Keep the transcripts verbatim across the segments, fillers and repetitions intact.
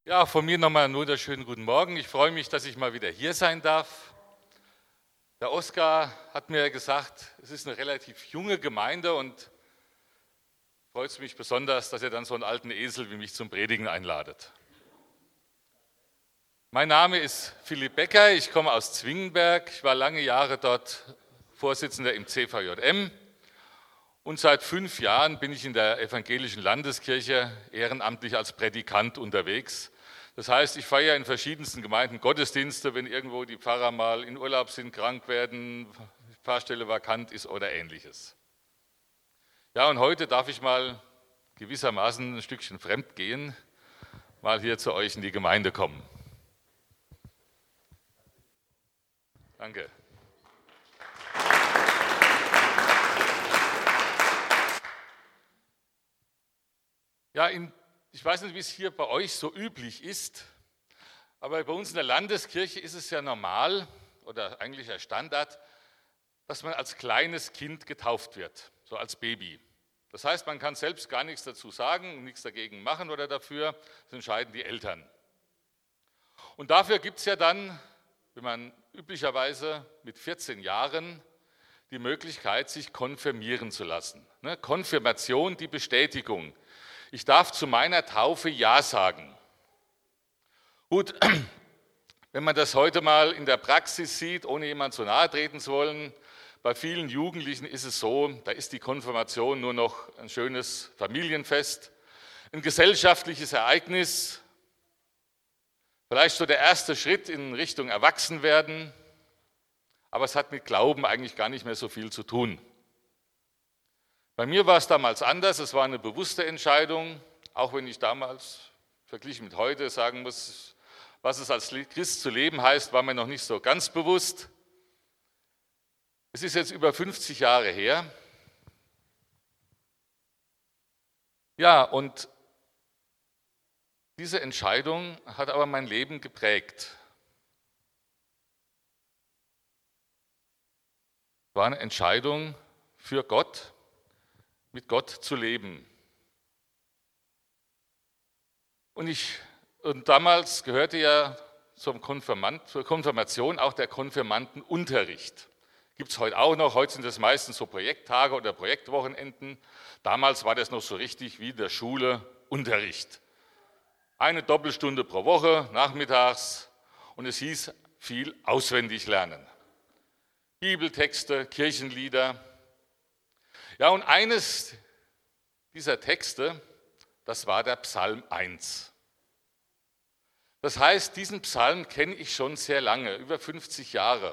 Ja, von mir nochmal einen wunderschönen guten Morgen. Ich freue mich, dass ich mal wieder hier sein darf. Der Oskar hat mir gesagt, es ist eine relativ junge Gemeinde und freut es mich besonders, dass ihr dann so einen alten Esel wie mich zum Predigen einladet. Mein Name ist Philipp Becker, ich komme aus Zwingenberg. Ich war lange Jahre dort Vorsitzender im C V J M und seit fünf Jahren bin ich in der evangelischen Landeskirche ehrenamtlich als Prädikant unterwegs. Das heißt, ich feiere in verschiedensten Gemeinden Gottesdienste, wenn irgendwo die Pfarrer mal in Urlaub sind, krank werden, die Pfarrstelle vakant ist oder ähnliches. Ja, und heute darf ich mal gewissermaßen ein Stückchen fremd gehen, mal hier zu euch in die Gemeinde kommen. Danke. Ja, in Ich weiß nicht, wie es hier bei euch so üblich ist, aber bei uns in der Landeskirche ist es ja normal oder eigentlich der Standard, dass man als kleines Kind getauft wird, so als Baby. Das heißt, man kann selbst gar nichts dazu sagen, nichts dagegen machen oder dafür, das entscheiden die Eltern. Und dafür gibt es ja dann, wenn man üblicherweise mit vierzehn Jahren die Möglichkeit, sich konfirmieren zu lassen. Konfirmation, die Bestätigung. Ich darf zu meiner Taufe Ja sagen. Gut, wenn man das heute mal in der Praxis sieht, ohne jemand zu nahe treten zu wollen, bei vielen Jugendlichen ist es so, da ist die Konfirmation nur noch ein schönes Familienfest, ein gesellschaftliches Ereignis, vielleicht so der erste Schritt in Richtung Erwachsenwerden, aber es hat mit Glauben eigentlich gar nicht mehr so viel zu tun. Bei mir war es damals anders, es war eine bewusste Entscheidung, auch wenn ich damals verglichen mit heute sagen muss, was es als Christ zu leben heißt, war mir noch nicht so ganz bewusst. Es ist jetzt über fünfzig Jahre her. Ja, und diese Entscheidung hat aber mein Leben geprägt. Es war eine Entscheidung für Gott, mit Gott zu leben. Und, ich, und damals gehörte ja zum Konfirmand, zur Konfirmation auch der Konfirmandenunterricht. Gibt es heute auch noch, heute sind das meistens so Projekttage oder Projektwochenenden. Damals war das noch so richtig wie in der Schule Unterricht. Eine Doppelstunde pro Woche, nachmittags, und es hieß viel auswendig lernen. Bibeltexte, Kirchenlieder. Ja, und eines dieser Texte, das war der Psalm eins. Das heißt, diesen Psalm kenne ich schon sehr lange, über fünfzig Jahre.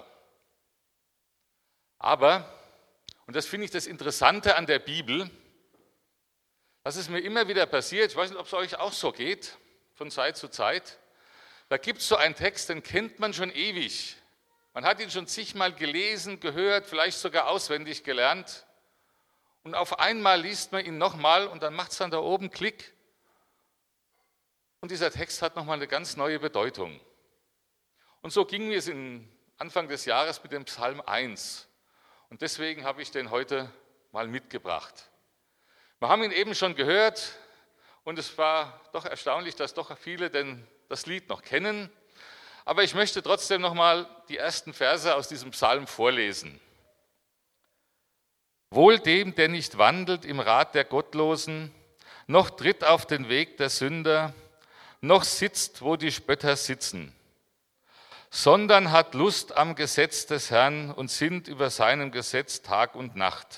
Aber, und das finde ich das Interessante an der Bibel, dass es mir immer wieder passiert, ich weiß nicht, ob es euch auch so geht, von Zeit zu Zeit, da gibt es so einen Text, den kennt man schon ewig. Man hat ihn schon zigmal gelesen, gehört, vielleicht sogar auswendig gelernt. Und auf einmal liest man ihn nochmal und dann macht es dann da oben Klick. Und dieser Text hat nochmal eine ganz neue Bedeutung. Und so ging es in Anfang des Jahres mit dem Psalm eins. Und deswegen habe ich den heute mal mitgebracht. Wir haben ihn eben schon gehört und es war doch erstaunlich, dass doch viele denn das Lied noch kennen. Aber ich möchte trotzdem nochmal die ersten Verse aus diesem Psalm vorlesen. Wohl dem, der nicht wandelt im Rat der Gottlosen, noch tritt auf den Weg der Sünder, noch sitzt, wo die Spötter sitzen, sondern hat Lust am Gesetz des Herrn und sinnt über seinem Gesetz Tag und Nacht.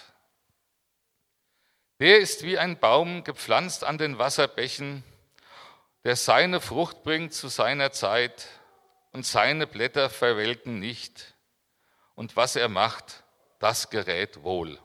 Der ist wie ein Baum gepflanzt an den Wasserbächen, der seine Frucht bringt zu seiner Zeit und seine Blätter verwelken nicht. Und was er macht, das gerät wohl.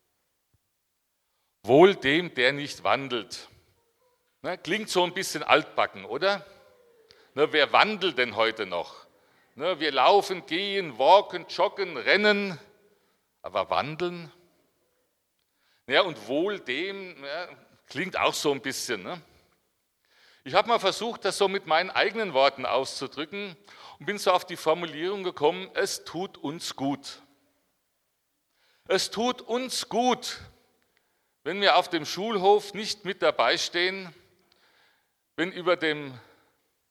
Wohl dem, der nicht wandelt. Ne, klingt so ein bisschen altbacken, oder? Ne, wer wandelt denn heute noch? Ne, wir laufen, gehen, walken, joggen, rennen, aber wandeln? Ja, und wohl dem, ja, klingt auch so ein bisschen. Ne? Ich habe mal versucht, das so mit meinen eigenen Worten auszudrücken und bin so auf die Formulierung gekommen, es tut uns gut. Es tut uns gut, wenn wir auf dem Schulhof nicht mit dabei stehen, wenn über dem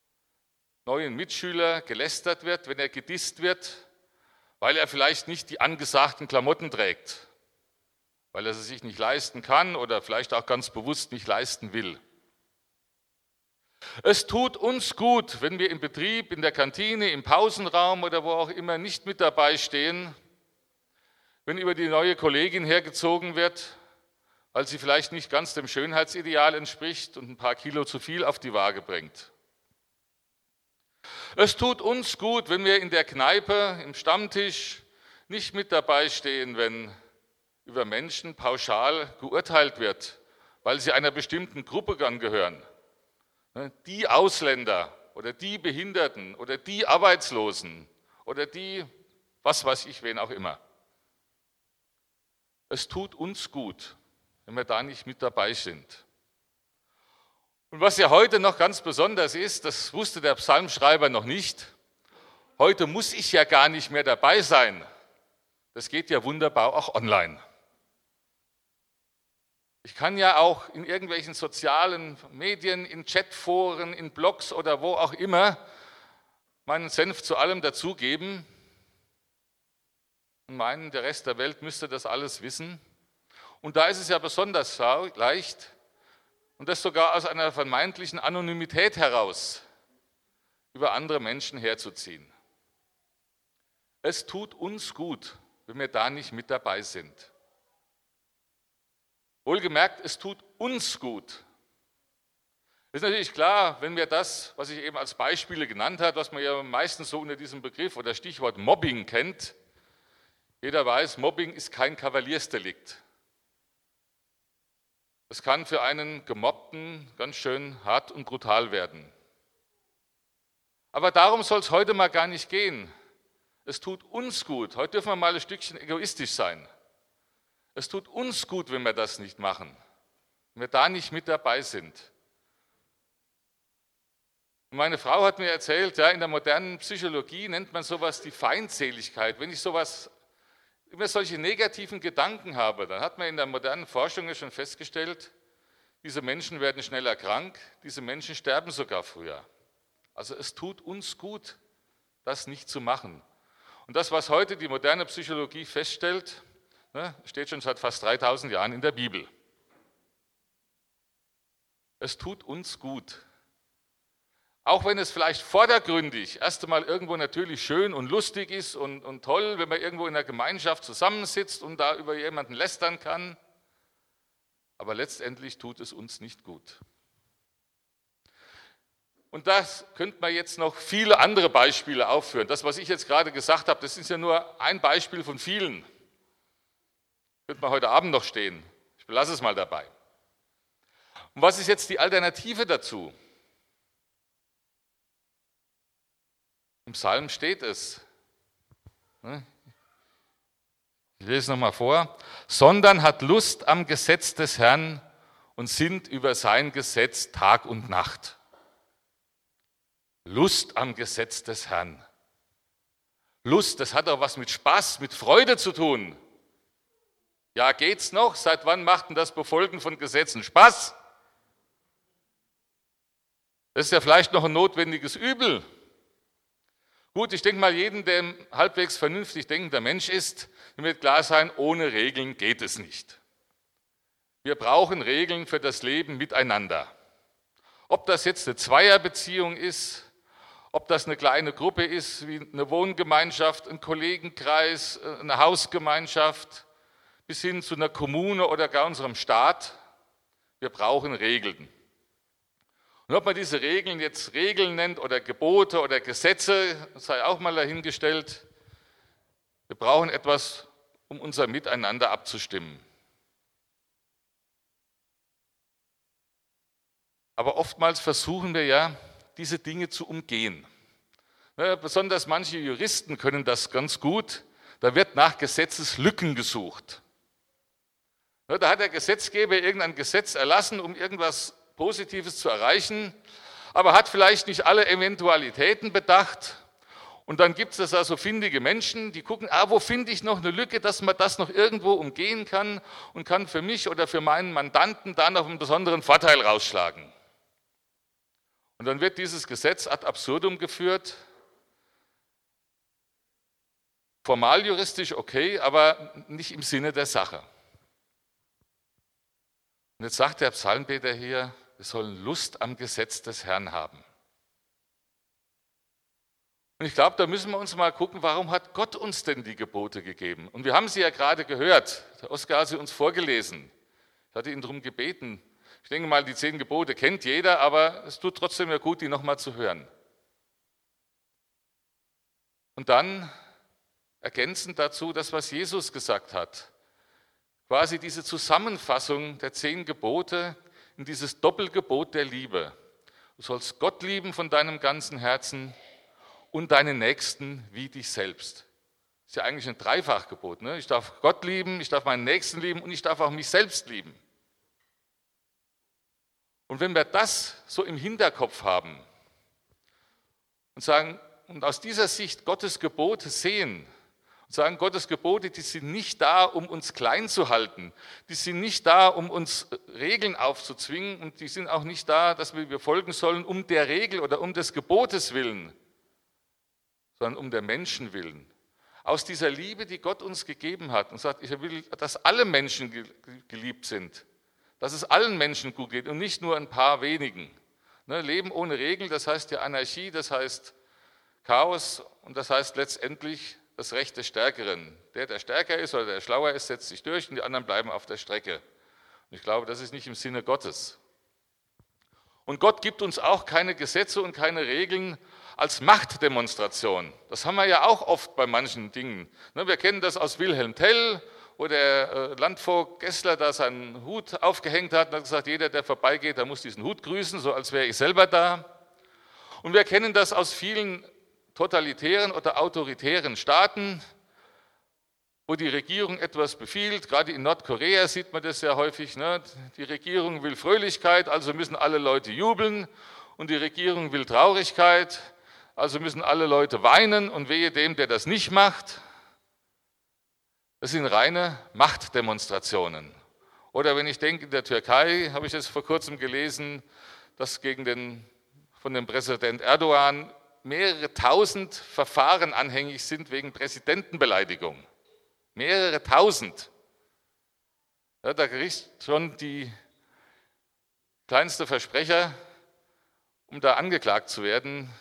neuen Mitschüler gelästert wird, wenn er gedisst wird, weil er vielleicht nicht die angesagten Klamotten trägt, weil er sie sich nicht leisten kann oder vielleicht auch ganz bewusst nicht leisten will. Es tut uns gut, wenn wir im Betrieb, in der Kantine, im Pausenraum oder wo auch immer nicht mit dabei stehen, wenn über die neue Kollegin hergezogen wird, weil sie vielleicht nicht ganz dem Schönheitsideal entspricht und ein paar Kilo zu viel auf die Waage bringt. Es tut uns gut, wenn wir in der Kneipe, im Stammtisch nicht mit dabei stehen, wenn über Menschen pauschal geurteilt wird, weil sie einer bestimmten Gruppe angehören. Die Ausländer oder die Behinderten oder die Arbeitslosen oder die, was weiß ich, wen auch immer. Es tut uns gut, wenn wir da nicht mit dabei sind. Und was ja heute noch ganz besonders ist, das wusste der Psalmschreiber noch nicht, heute muss ich ja gar nicht mehr dabei sein. Das geht ja wunderbar auch online. Ich kann ja auch in irgendwelchen sozialen Medien, in Chatforen, in Blogs oder wo auch immer meinen Senf zu allem dazugeben und meinen, der Rest der Welt müsste das alles wissen. Und da ist es ja besonders leicht, und das sogar aus einer vermeintlichen Anonymität heraus, über andere Menschen herzuziehen. Es tut uns gut, wenn wir da nicht mit dabei sind. Wohlgemerkt, es tut uns gut. Es ist natürlich klar, wenn wir das, was ich eben als Beispiele genannt habe, was man ja meistens so unter diesem Begriff oder Stichwort Mobbing kennt, jeder weiß, Mobbing ist kein Kavaliersdelikt. Es kann für einen Gemobbten ganz schön hart und brutal werden. Aber darum soll es heute mal gar nicht gehen. Es tut uns gut. Heute dürfen wir mal ein Stückchen egoistisch sein. Es tut uns gut, wenn wir das nicht machen, wenn wir da nicht mit dabei sind. Und meine Frau hat mir erzählt, ja, in der modernen Psychologie nennt man sowas die Feindseligkeit. Wenn ich sowas, immer solche negativen Gedanken habe, dann hat man in der modernen Forschung ja schon festgestellt, diese Menschen werden schneller krank, diese Menschen sterben sogar früher. Also es tut uns gut, das nicht zu machen. Und das, was heute die moderne Psychologie feststellt, steht schon seit fast dreitausend Jahren in der Bibel. Es tut uns gut. Auch wenn es vielleicht vordergründig erst einmal irgendwo natürlich schön und lustig ist und, und toll, wenn man irgendwo in einer Gemeinschaft zusammensitzt und da über jemanden lästern kann, aber letztendlich tut es uns nicht gut. Und das könnte man jetzt noch viele andere Beispiele aufführen. Das, was ich jetzt gerade gesagt habe, das ist ja nur ein Beispiel von vielen. Könnte man heute Abend noch stehen. Ich belasse es mal dabei. Und was ist jetzt die Alternative dazu? Im Psalm steht es. Ich lese es nochmal vor. Sondern hat Lust am Gesetz des Herrn und sinnt über sein Gesetz Tag und Nacht. Lust am Gesetz des Herrn. Lust, das hat doch was mit Spaß, mit Freude zu tun. Ja, geht's noch? Seit wann macht denn das Befolgen von Gesetzen Spaß? Das ist ja vielleicht noch ein notwendiges Übel. Gut, ich denke mal, jedem, der ein halbwegs vernünftig denkender Mensch ist, dem wird klar sein, ohne Regeln geht es nicht. Wir brauchen Regeln für das Leben miteinander. Ob das jetzt eine Zweierbeziehung ist, ob das eine kleine Gruppe ist, wie eine Wohngemeinschaft, ein Kollegenkreis, eine Hausgemeinschaft, bis hin zu einer Kommune oder gar unserem Staat. Wir brauchen Regeln. Und ob man diese Regeln jetzt Regeln nennt oder Gebote oder Gesetze, sei auch mal dahingestellt. Wir brauchen etwas, um unser Miteinander abzustimmen. Aber oftmals versuchen wir ja, diese Dinge zu umgehen. Ja, besonders manche Juristen können das ganz gut. Da wird nach Gesetzeslücken gesucht. Ja, da hat der Gesetzgeber irgendein Gesetz erlassen, um irgendwas Positives zu erreichen, aber hat vielleicht nicht alle Eventualitäten bedacht. Und dann gibt es da so findige Menschen, die gucken, ah, wo finde ich noch eine Lücke, dass man das noch irgendwo umgehen kann und kann für mich oder für meinen Mandanten da noch einen besonderen Vorteil rausschlagen. Und dann wird dieses Gesetz ad absurdum geführt. Formal juristisch okay, aber nicht im Sinne der Sache. Und jetzt sagt der Psalmbeter hier, wir sollen Lust am Gesetz des Herrn haben. Und ich glaube, da müssen wir uns mal gucken, warum hat Gott uns denn die Gebote gegeben? Und wir haben sie ja gerade gehört. Der Oskar hat sie uns vorgelesen. Ich hatte ihn darum gebeten. Ich denke mal, die zehn Gebote kennt jeder, aber es tut trotzdem ja gut, die nochmal zu hören. Und dann ergänzend dazu das, was Jesus gesagt hat. Quasi diese Zusammenfassung der zehn Gebote in dieses Doppelgebot der Liebe. Du sollst Gott lieben von deinem ganzen Herzen und deinen Nächsten wie dich selbst. Das ist ja eigentlich ein Dreifachgebot. Ne? Ich darf Gott lieben, ich darf meinen Nächsten lieben und ich darf auch mich selbst lieben. Und wenn wir das so im Hinterkopf haben und sagen, und aus dieser Sicht Gottes Gebote sehen, und sagen, Gottes Gebote, die sind nicht da, um uns klein zu halten, die sind nicht da, um uns Regeln aufzuzwingen und die sind auch nicht da, dass wir folgen sollen um der Regel oder um des Gebotes willen, sondern um der Menschen willen. Aus dieser Liebe, die Gott uns gegeben hat und sagt, ich will, dass alle Menschen geliebt sind, dass es allen Menschen gut geht und nicht nur ein paar wenigen. Ne, Leben ohne Regeln, das heißt ja Anarchie, das heißt Chaos und das heißt letztendlich das Recht des Stärkeren. Der, der stärker ist oder der schlauer ist, setzt sich durch und die anderen bleiben auf der Strecke. Und ich glaube, das ist nicht im Sinne Gottes. Und Gott gibt uns auch keine Gesetze und keine Regeln als Machtdemonstration. Das haben wir ja auch oft bei manchen Dingen. Wir kennen das aus Wilhelm Tell, wo der Landvogt Gessler da seinen Hut aufgehängt hat und hat gesagt, jeder, der vorbeigeht, der muss diesen Hut grüßen, so als wäre ich selber da. Und wir kennen das aus vielen totalitären oder autoritären Staaten, wo die Regierung etwas befiehlt. Gerade in Nordkorea sieht man das sehr häufig. Ne? Die Regierung will Fröhlichkeit, also müssen alle Leute jubeln. Und die Regierung will Traurigkeit, also müssen alle Leute weinen. Und wehe dem, der das nicht macht. Das sind reine Machtdemonstrationen. Oder wenn ich denke, in der Türkei habe ich es vor kurzem gelesen, dass gegen den, von dem Präsident Erdogan mehrere tausend Verfahren anhängig sind wegen Präsidentenbeleidigung. Mehrere tausend. Ja, da kriegt schon die kleinste Versprecher, um da angeklagt zu werden.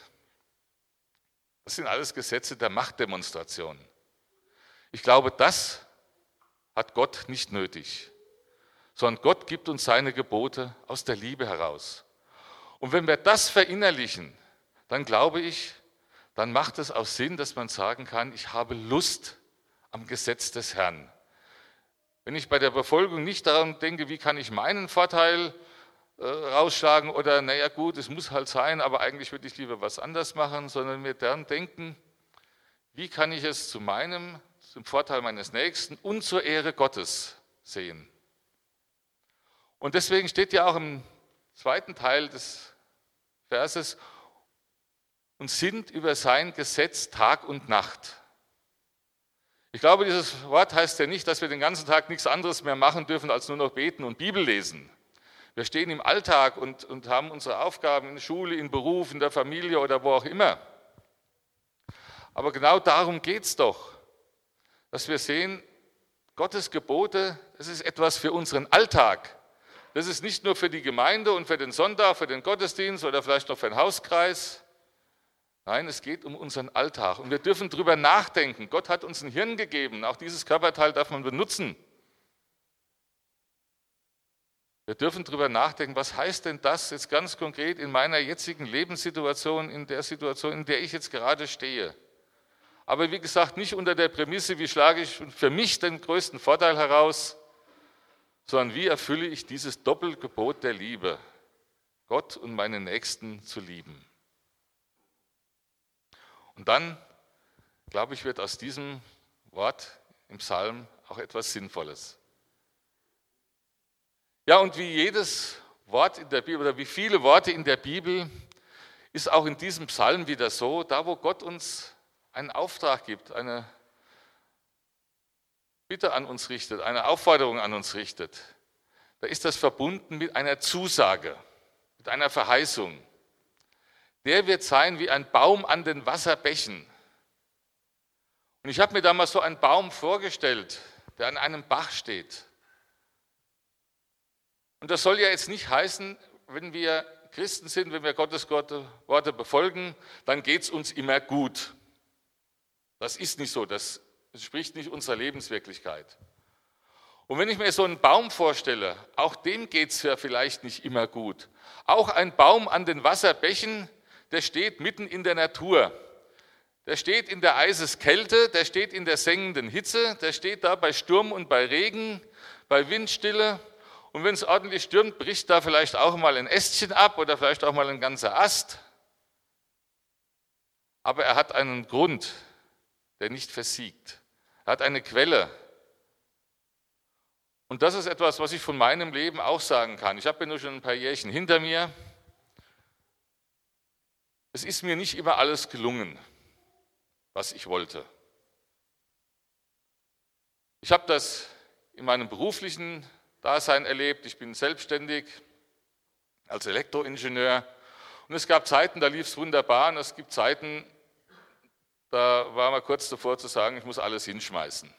Das sind alles Gesetze der Machtdemonstration. Ich glaube, das hat Gott nicht nötig, sondern Gott gibt uns seine Gebote aus der Liebe heraus. Und wenn wir das verinnerlichen, dann glaube ich, dann macht es auch Sinn, dass man sagen kann, ich habe Lust am Gesetz des Herrn. Wenn ich bei der Befolgung nicht daran denke, wie kann ich meinen Vorteil äh, rausschlagen oder naja gut, es muss halt sein, aber eigentlich würde ich lieber was anderes machen, sondern mir daran denken, wie kann ich es zu meinem, zum Vorteil meines Nächsten und zur Ehre Gottes sehen. Und deswegen steht ja auch im zweiten Teil des Verses, und sind über sein Gesetz Tag und Nacht. Ich glaube, dieses Wort heißt ja nicht, dass wir den ganzen Tag nichts anderes mehr machen dürfen, als nur noch beten und Bibel lesen. Wir stehen im Alltag und, und haben unsere Aufgaben in der Schule, im Beruf, in der Familie oder wo auch immer. Aber genau darum geht es doch, dass wir sehen, Gottes Gebote, das ist etwas für unseren Alltag. Das ist nicht nur für die Gemeinde und für den Sonntag, für den Gottesdienst oder vielleicht noch für den Hauskreis. Nein, es geht um unseren Alltag und wir dürfen darüber nachdenken. Gott hat uns ein Hirn gegeben, auch dieses Körperteil darf man benutzen. Wir dürfen darüber nachdenken, was heißt denn das jetzt ganz konkret in meiner jetzigen Lebenssituation, in der Situation, in der ich jetzt gerade stehe. Aber wie gesagt, nicht unter der Prämisse, wie schlage ich für mich den größten Vorteil heraus, sondern wie erfülle ich dieses Doppelgebot der Liebe, Gott und meine Nächsten zu lieben. Und dann, glaube ich, wird aus diesem Wort im Psalm auch etwas Sinnvolles. Ja, und wie jedes Wort in der Bibel oder wie viele Worte in der Bibel ist auch in diesem Psalm wieder so, da wo Gott uns einen Auftrag gibt, eine Bitte an uns richtet, eine Aufforderung an uns richtet, da ist das verbunden mit einer Zusage, mit einer Verheißung. der wird sein wie ein Baum an den Wasserbächen. Und ich habe mir damals so einen Baum vorgestellt, der an einem Bach steht. Und das soll ja jetzt nicht heißen, wenn wir Christen sind, wenn wir Gottes Worte befolgen, dann geht es uns immer gut. Das ist nicht so, das entspricht nicht unserer Lebenswirklichkeit. Und wenn ich mir so einen Baum vorstelle, auch dem geht es ja vielleicht nicht immer gut. Auch ein Baum an den Wasserbächen, der steht mitten in der Natur. Der steht in der Eiseskälte, der steht in der sengenden Hitze, der steht da bei Sturm und bei Regen, bei Windstille. Und wenn es ordentlich stürmt, bricht da vielleicht auch mal ein Ästchen ab oder vielleicht auch mal ein ganzer Ast. Aber er hat einen Grund, der nicht versiegt. Er hat eine Quelle. Und das ist etwas, was ich von meinem Leben auch sagen kann. Ich habe ja nur schon ein paar Jährchen hinter mir. Es ist mir nicht immer alles gelungen, was ich wollte. Ich habe das in meinem beruflichen Dasein erlebt. Ich bin selbstständig als Elektroingenieur. Und es gab Zeiten, da lief es wunderbar. Und es gibt Zeiten, da war man kurz davor zu sagen, ich muss alles hinschmeißen.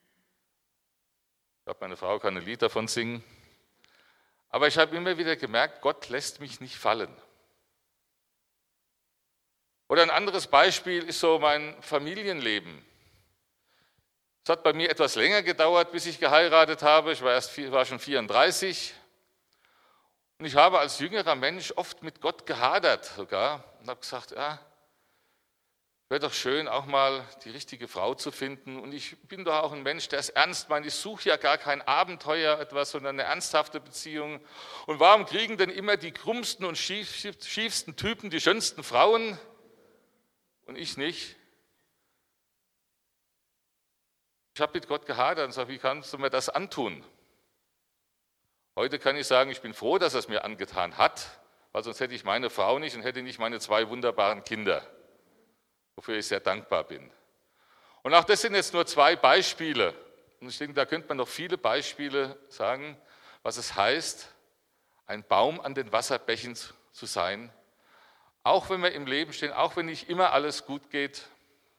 Ich glaube, meine Frau kann ein Lied davon singen. Aber ich habe immer wieder gemerkt, Gott lässt mich nicht fallen. Oder ein anderes Beispiel ist so mein Familienleben. Es hat bei mir etwas länger gedauert, bis ich geheiratet habe. Ich war, erst, war schon vierunddreißig. Und ich habe als jüngerer Mensch oft mit Gott gehadert sogar und habe gesagt, ja, wäre doch schön, auch mal die richtige Frau zu finden. Und ich bin doch auch ein Mensch, der es ernst meint. Ich suche ja gar kein Abenteuer etwas, sondern eine ernsthafte Beziehung. Und warum kriegen denn immer die krummsten und schiefsten Typen die schönsten Frauen und ich nicht? Ich habe mit Gott gehadert und gesagt, wie kannst du mir das antun? Heute kann ich sagen, ich bin froh, dass er es mir angetan hat, weil sonst hätte ich meine Frau nicht und hätte nicht meine zwei wunderbaren Kinder, wofür ich sehr dankbar bin. Und auch das sind jetzt nur zwei Beispiele. Und ich denke, da könnte man noch viele Beispiele sagen, was es heißt, ein Baum an den Wasserbächen zu sein. Auch wenn wir im Leben stehen, auch wenn nicht immer alles gut geht.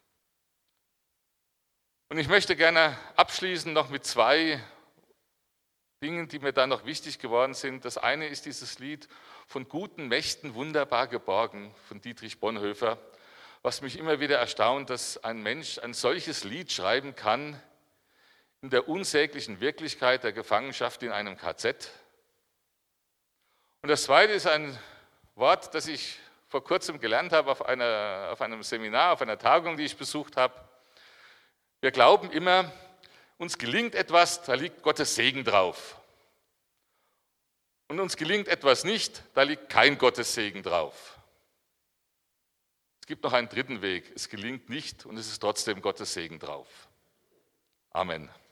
Und ich möchte gerne abschließen noch mit zwei Dingen, die mir da noch wichtig geworden sind. Das eine ist dieses Lied von guten Mächten wunderbar geborgen von Dietrich Bonhoeffer, was mich immer wieder erstaunt, dass ein Mensch ein solches Lied schreiben kann in der unsäglichen Wirklichkeit der Gefangenschaft in einem K Z. Und das zweite ist ein Wort, das ich vor kurzem gelernt habe auf, einer, auf einem Seminar, auf einer Tagung, die ich besucht habe. Wir glauben immer, uns gelingt etwas, da liegt Gottes Segen drauf. Und uns gelingt etwas nicht, da liegt kein Gottes Segen drauf. Es gibt noch einen dritten Weg, es gelingt nicht und es ist trotzdem Gottes Segen drauf. Amen.